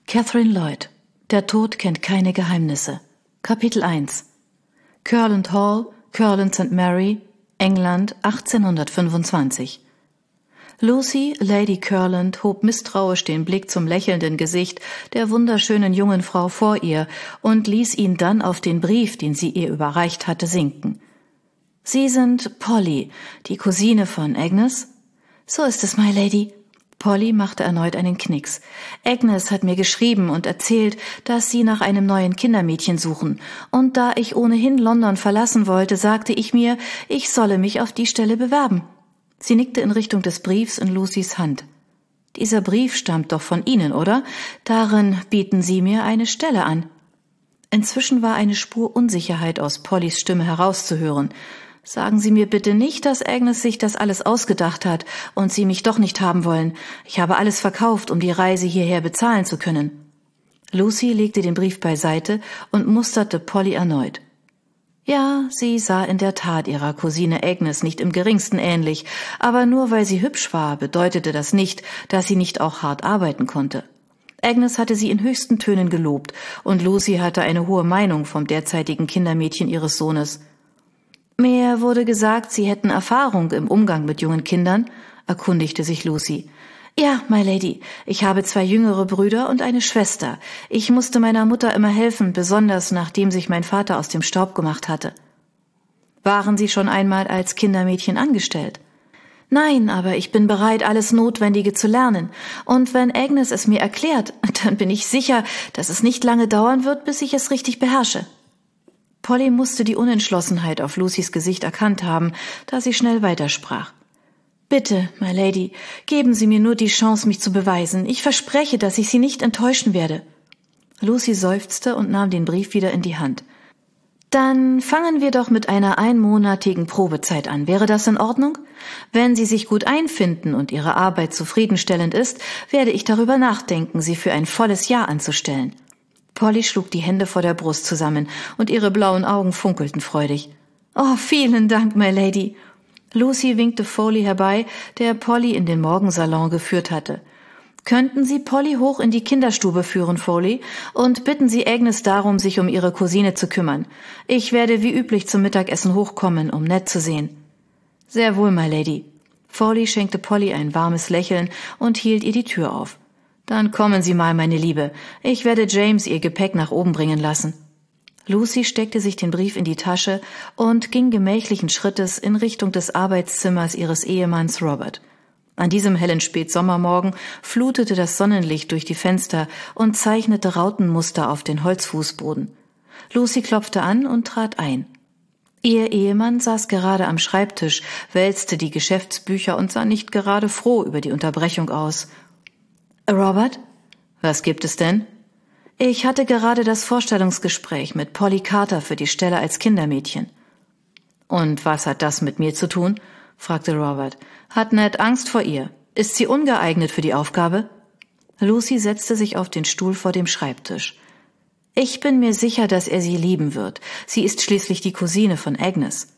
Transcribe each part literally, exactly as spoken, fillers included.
Catherine Lloyd. Der Tod kennt keine Geheimnisse. Kapitel eins. Curland Hall, Curland Sankt Mary, England, achtzehnhundertfünfundzwanzig. Lucy, Lady Curland, hob misstrauisch den Blick zum lächelnden Gesicht der wunderschönen jungen Frau vor ihr und ließ ihn dann auf den Brief, den sie ihr überreicht hatte, sinken. »Sie sind Polly, die Cousine von Agnes?« »So ist es, my Lady.« Polly machte erneut einen Knicks. »Agnes hat mir geschrieben und erzählt, dass Sie nach einem neuen Kindermädchen suchen. Und da ich ohnehin London verlassen wollte, sagte ich mir, ich solle mich auf die Stelle bewerben.« Sie nickte in Richtung des Briefs in Lucys Hand. »Dieser Brief stammt doch von Ihnen, oder? Darin bieten Sie mir eine Stelle an.« Inzwischen war eine Spur Unsicherheit aus Pollys Stimme herauszuhören. »Sagen Sie mir bitte nicht, dass Agnes sich das alles ausgedacht hat und Sie mich doch nicht haben wollen. Ich habe alles verkauft, um die Reise hierher bezahlen zu können.« Lucy legte den Brief beiseite und musterte Polly erneut. Ja, sie sah in der Tat ihrer Cousine Agnes nicht im geringsten ähnlich, aber nur weil sie hübsch war, bedeutete das nicht, dass sie nicht auch hart arbeiten konnte. Agnes hatte sie in höchsten Tönen gelobt, und Lucy hatte eine hohe Meinung vom derzeitigen Kindermädchen ihres Sohnes. »Mir wurde gesagt, Sie hätten Erfahrung im Umgang mit jungen Kindern«, erkundigte sich Lucy. »Ja, my Lady, ich habe zwei jüngere Brüder und eine Schwester. Ich musste meiner Mutter immer helfen, besonders nachdem sich mein Vater aus dem Staub gemacht hatte.« »Waren Sie schon einmal als Kindermädchen angestellt?« »Nein, aber ich bin bereit, alles Notwendige zu lernen. Und wenn Agnes es mir erklärt, dann bin ich sicher, dass es nicht lange dauern wird, bis ich es richtig beherrsche.« Polly musste die Unentschlossenheit auf Lucys Gesicht erkannt haben, da sie schnell weitersprach. »Bitte, my Lady, geben Sie mir nur die Chance, mich zu beweisen. Ich verspreche, dass ich Sie nicht enttäuschen werde.« Lucy seufzte und nahm den Brief wieder in die Hand. »Dann fangen wir doch mit einer einmonatigen Probezeit an. Wäre das in Ordnung? Wenn Sie sich gut einfinden und Ihre Arbeit zufriedenstellend ist, werde ich darüber nachdenken, Sie für ein volles Jahr anzustellen.« Polly schlug die Hände vor der Brust zusammen, und ihre blauen Augen funkelten freudig. »Oh, vielen Dank, my Lady!« Lucy winkte Foley herbei, der Polly in den Morgensalon geführt hatte. »Könnten Sie Polly hoch in die Kinderstube führen, Foley, und bitten Sie Agnes darum, sich um Ihre Cousine zu kümmern. Ich werde wie üblich zum Mittagessen hochkommen, um Ned zu sehen.« »Sehr wohl, my Lady.« Foley schenkte Polly ein warmes Lächeln und hielt ihr die Tür auf. »Dann kommen Sie mal, meine Liebe. Ich werde James Ihr Gepäck nach oben bringen lassen.« Lucy steckte sich den Brief in die Tasche und ging gemächlichen Schrittes in Richtung des Arbeitszimmers ihres Ehemanns Robert. An diesem hellen Spätsommermorgen flutete das Sonnenlicht durch die Fenster und zeichnete Rautenmuster auf den Holzfußboden. Lucy klopfte an und trat ein. Ihr Ehemann saß gerade am Schreibtisch, wälzte die Geschäftsbücher und sah nicht gerade froh über die Unterbrechung aus. »Robert?« »Was gibt es denn?« »Ich hatte gerade das Vorstellungsgespräch mit Polly Carter für die Stelle als Kindermädchen.« »Und was hat das mit mir zu tun?« fragte Robert. »Hat Ned Angst vor ihr? Ist sie ungeeignet für die Aufgabe?« Lucy setzte sich auf den Stuhl vor dem Schreibtisch. »Ich bin mir sicher, dass er sie lieben wird. Sie ist schließlich die Cousine von Agnes.«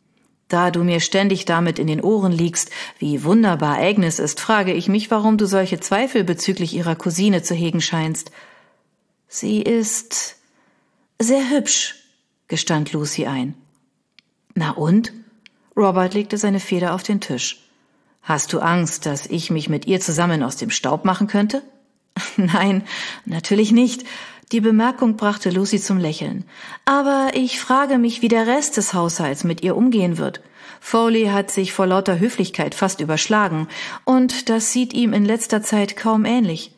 »Da du mir ständig damit in den Ohren liegst, wie wunderbar Agnes ist, frage ich mich, warum du solche Zweifel bezüglich ihrer Cousine zu hegen scheinst.« »Sie ist sehr hübsch«, gestand Lucy ein. »Na und?« Robert legte seine Feder auf den Tisch. »Hast du Angst, dass ich mich mit ihr zusammen aus dem Staub machen könnte?« »Nein, natürlich nicht.« Die Bemerkung brachte Lucy zum Lächeln. »Aber ich frage mich, wie der Rest des Haushalts mit ihr umgehen wird. Foley hat sich vor lauter Höflichkeit fast überschlagen, und das sieht ihm in letzter Zeit kaum ähnlich.«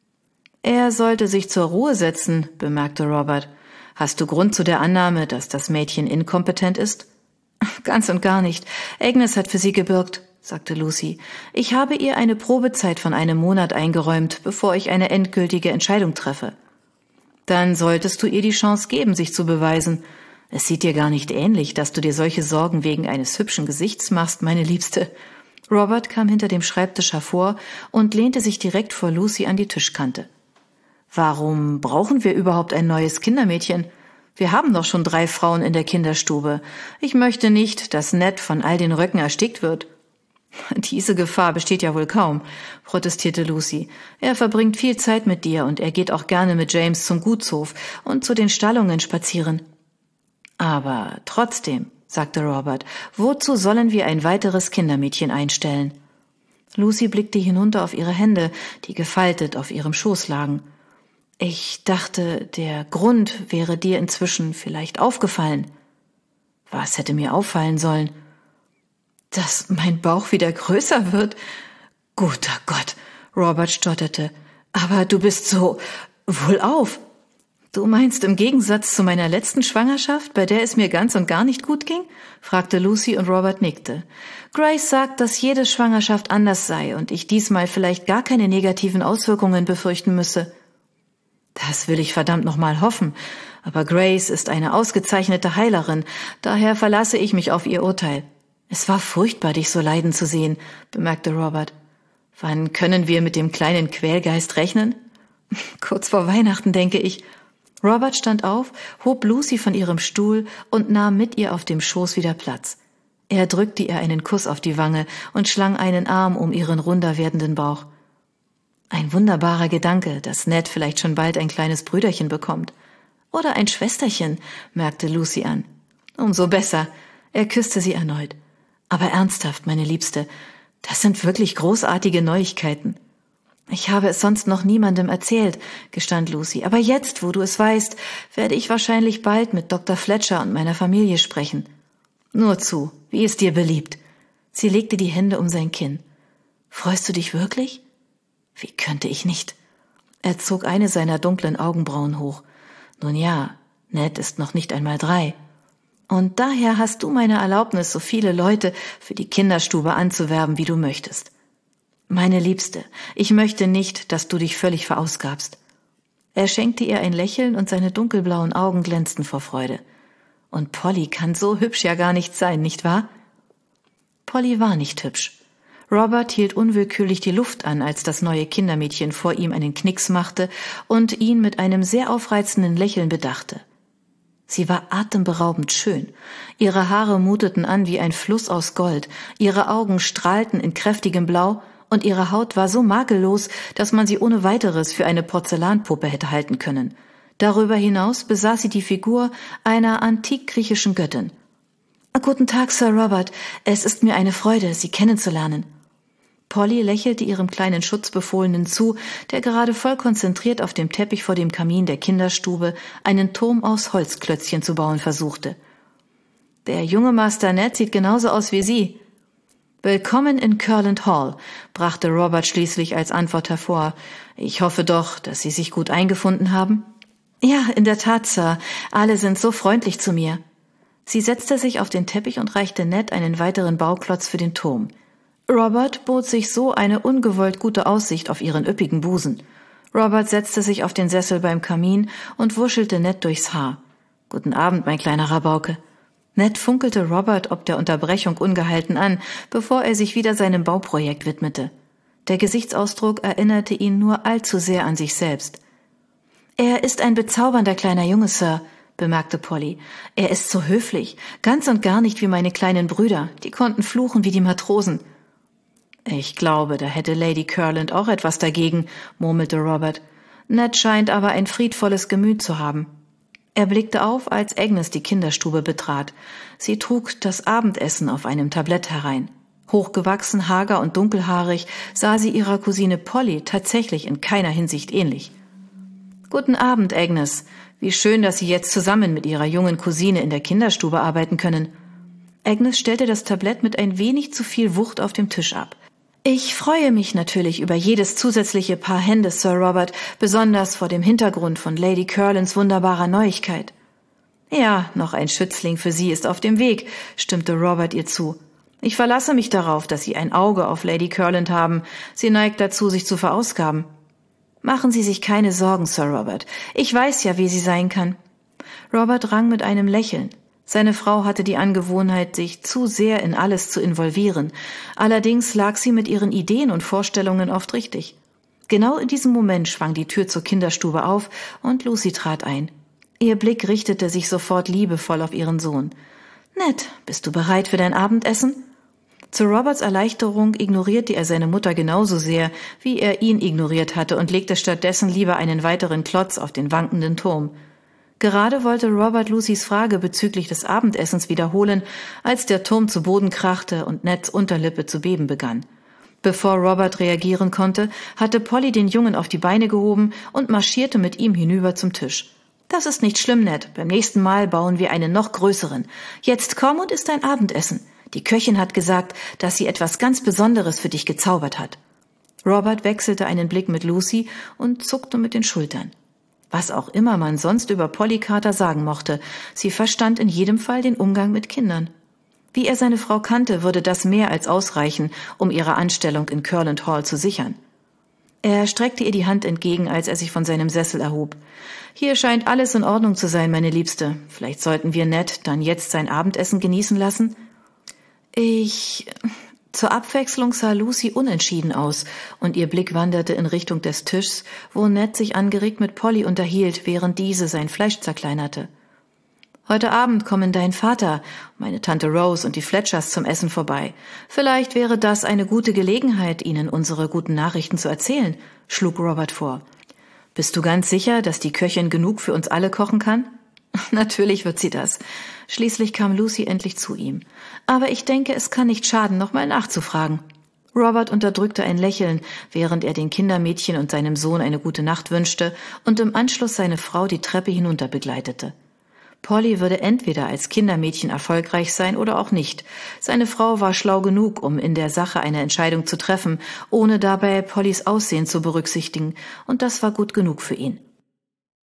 »Er sollte sich zur Ruhe setzen«, bemerkte Robert. »Hast du Grund zu der Annahme, dass das Mädchen inkompetent ist?« »Ganz und gar nicht. Agnes hat für sie gebürgt«, sagte Lucy. »Ich habe ihr eine Probezeit von einem Monat eingeräumt, bevor ich eine endgültige Entscheidung treffe.« »Dann solltest du ihr die Chance geben, sich zu beweisen. Es sieht dir gar nicht ähnlich, dass du dir solche Sorgen wegen eines hübschen Gesichts machst, meine Liebste.« Robert kam hinter dem Schreibtisch hervor und lehnte sich direkt vor Lucy an die Tischkante. »Warum brauchen wir überhaupt ein neues Kindermädchen? Wir haben doch schon drei Frauen in der Kinderstube. Ich möchte nicht, dass Ned von all den Röcken erstickt wird.« »Diese Gefahr besteht ja wohl kaum«, protestierte Lucy. »Er verbringt viel Zeit mit dir und er geht auch gerne mit James zum Gutshof und zu den Stallungen spazieren.« »Aber trotzdem«, sagte Robert, »wozu sollen wir ein weiteres Kindermädchen einstellen?« Lucy blickte hinunter auf ihre Hände, die gefaltet auf ihrem Schoß lagen. »Ich dachte, der Grund wäre dir inzwischen vielleicht aufgefallen.« »Was hätte mir auffallen sollen?« »Dass mein Bauch wieder größer wird?« »Guter Gott«, Robert stotterte, »aber du bist so wohlauf. Du meinst im Gegensatz zu meiner letzten Schwangerschaft, bei der es mir ganz und gar nicht gut ging?« fragte Lucy und Robert nickte. »Grace sagt, dass jede Schwangerschaft anders sei und ich diesmal vielleicht gar keine negativen Auswirkungen befürchten müsse.« »Das will ich verdammt nochmal hoffen, aber Grace ist eine ausgezeichnete Heilerin, daher verlasse ich mich auf ihr Urteil.« »Es war furchtbar, dich so leiden zu sehen«, bemerkte Robert. »Wann können wir mit dem kleinen Quälgeist rechnen?« »Kurz vor Weihnachten, denke ich.« Robert stand auf, hob Lucy von ihrem Stuhl und nahm mit ihr auf dem Schoß wieder Platz. Er drückte ihr einen Kuss auf die Wange und schlang einen Arm um ihren runder werdenden Bauch. Ein wunderbarer Gedanke, dass Ned vielleicht schon bald ein kleines Brüderchen bekommt. Oder ein Schwesterchen, merkte Lucy an. Umso besser. Er küsste sie erneut. Aber ernsthaft, meine Liebste, das sind wirklich großartige Neuigkeiten. Ich habe es sonst noch niemandem erzählt, gestand Lucy. Aber jetzt, wo du es weißt, werde ich wahrscheinlich bald mit Doktor Fletcher und meiner Familie sprechen. Nur zu, wie es dir beliebt. Sie legte die Hände um sein Kinn. Freust du dich wirklich? Wie könnte ich nicht? Er zog eine seiner dunklen Augenbrauen hoch. Nun ja, Ned ist noch nicht einmal drei. Und daher hast du meine Erlaubnis, so viele Leute für die Kinderstube anzuwerben, wie du möchtest. Meine Liebste, ich möchte nicht, dass du dich völlig verausgabst. Er schenkte ihr ein Lächeln und seine dunkelblauen Augen glänzten vor Freude. Und Polly kann so hübsch ja gar nicht sein, nicht wahr? Polly war nicht hübsch. Robert hielt unwillkürlich die Luft an, als das neue Kindermädchen vor ihm einen Knicks machte und ihn mit einem sehr aufreizenden Lächeln bedachte. Sie war atemberaubend schön. Ihre Haare muteten an wie ein Fluss aus Gold, ihre Augen strahlten in kräftigem Blau und ihre Haut war so makellos, dass man sie ohne weiteres für eine Porzellanpuppe hätte halten können. Darüber hinaus besaß sie die Figur einer antikgriechischen Göttin. »Guten Tag, Sir Robert. Es ist mir eine Freude, Sie kennenzulernen.« Polly lächelte ihrem kleinen Schutzbefohlenen zu, der gerade voll konzentriert auf dem Teppich vor dem Kamin der Kinderstube einen Turm aus Holzklötzchen zu bauen versuchte. »Der junge Master Ned sieht genauso aus wie Sie.« »Willkommen in Curland Hall«, brachte Robert schließlich als Antwort hervor. »Ich hoffe doch, dass Sie sich gut eingefunden haben?« »Ja, in der Tat, Sir. Alle sind so freundlich zu mir.« Sie setzte sich auf den Teppich und reichte Ned einen weiteren Bauklotz für den Turm. Robert bot sich so eine ungewollt gute Aussicht auf ihren üppigen Busen. Robert setzte sich auf den Sessel beim Kamin und wuschelte Ned durchs Haar. »Guten Abend, mein kleiner Rabauke.« Ned funkelte Robert ob der Unterbrechung ungehalten an, bevor er sich wieder seinem Bauprojekt widmete. Der Gesichtsausdruck erinnerte ihn nur allzu sehr an sich selbst. »Er ist ein bezaubernder kleiner Junge, Sir«, bemerkte Polly. »Er ist so höflich, ganz und gar nicht wie meine kleinen Brüder, die konnten fluchen wie die Matrosen.« »Ich glaube, da hätte Lady Curland auch etwas dagegen«, murmelte Robert. »Ned scheint aber ein friedvolles Gemüt zu haben.« Er blickte auf, als Agnes die Kinderstube betrat. Sie trug das Abendessen auf einem Tablett herein. Hochgewachsen, hager und dunkelhaarig sah sie ihrer Cousine Polly tatsächlich in keiner Hinsicht ähnlich. »Guten Abend, Agnes. Wie schön, dass Sie jetzt zusammen mit Ihrer jungen Cousine in der Kinderstube arbeiten können.« Agnes stellte das Tablett mit ein wenig zu viel Wucht auf dem Tisch ab. »Ich freue mich natürlich über jedes zusätzliche Paar Hände, Sir Robert, besonders vor dem Hintergrund von Lady Curlands wunderbarer Neuigkeit.« »Ja, noch ein Schützling für Sie ist auf dem Weg«, stimmte Robert ihr zu. »Ich verlasse mich darauf, dass Sie ein Auge auf Lady Curland haben. Sie neigt dazu, sich zu verausgaben.« »Machen Sie sich keine Sorgen, Sir Robert. Ich weiß ja, wie sie sein kann.« Robert rang mit einem Lächeln. Seine Frau hatte die Angewohnheit, sich zu sehr in alles zu involvieren. Allerdings lag sie mit ihren Ideen und Vorstellungen oft richtig. Genau in diesem Moment schwang die Tür zur Kinderstube auf und Lucy trat ein. Ihr Blick richtete sich sofort liebevoll auf ihren Sohn. »Ned, bist du bereit für dein Abendessen?« Zu Roberts Erleichterung ignorierte er seine Mutter genauso sehr, wie er ihn ignoriert hatte und legte stattdessen lieber einen weiteren Klotz auf den wankenden Turm. Gerade wollte Robert Lucys Frage bezüglich des Abendessens wiederholen, als der Turm zu Boden krachte und Neds Unterlippe zu beben begann. Bevor Robert reagieren konnte, hatte Polly den Jungen auf die Beine gehoben und marschierte mit ihm hinüber zum Tisch. »Das ist nicht schlimm, Ned. Beim nächsten Mal bauen wir einen noch größeren. Jetzt komm und isst dein Abendessen. Die Köchin hat gesagt, dass sie etwas ganz Besonderes für dich gezaubert hat.« Robert wechselte einen Blick mit Lucy und zuckte mit den Schultern. Was auch immer man sonst über Polly Carter sagen mochte, sie verstand in jedem Fall den Umgang mit Kindern. Wie er seine Frau kannte, würde das mehr als ausreichen, um ihre Anstellung in Curland Hall zu sichern. Er streckte ihr die Hand entgegen, als er sich von seinem Sessel erhob. »Hier scheint alles in Ordnung zu sein, meine Liebste. Vielleicht sollten wir Ned dann jetzt sein Abendessen genießen lassen?« »Ich...« Zur Abwechslung sah Lucy unentschieden aus, und ihr Blick wanderte in Richtung des Tischs, wo Ned sich angeregt mit Polly unterhielt, während diese sein Fleisch zerkleinerte. »Heute Abend kommen dein Vater, meine Tante Rose und die Fletchers zum Essen vorbei. Vielleicht wäre das eine gute Gelegenheit, ihnen unsere guten Nachrichten zu erzählen«, schlug Robert vor. »Bist du ganz sicher, dass die Köchin genug für uns alle kochen kann?« »Natürlich wird sie das.« Schließlich kam Lucy endlich zu ihm. »Aber ich denke, es kann nicht schaden, nochmal nachzufragen.« Robert unterdrückte ein Lächeln, während er den Kindermädchen und seinem Sohn eine gute Nacht wünschte und im Anschluss seine Frau die Treppe hinunter begleitete. Polly würde entweder als Kindermädchen erfolgreich sein oder auch nicht. Seine Frau war schlau genug, um in der Sache eine Entscheidung zu treffen, ohne dabei Pollys Aussehen zu berücksichtigen, und das war gut genug für ihn.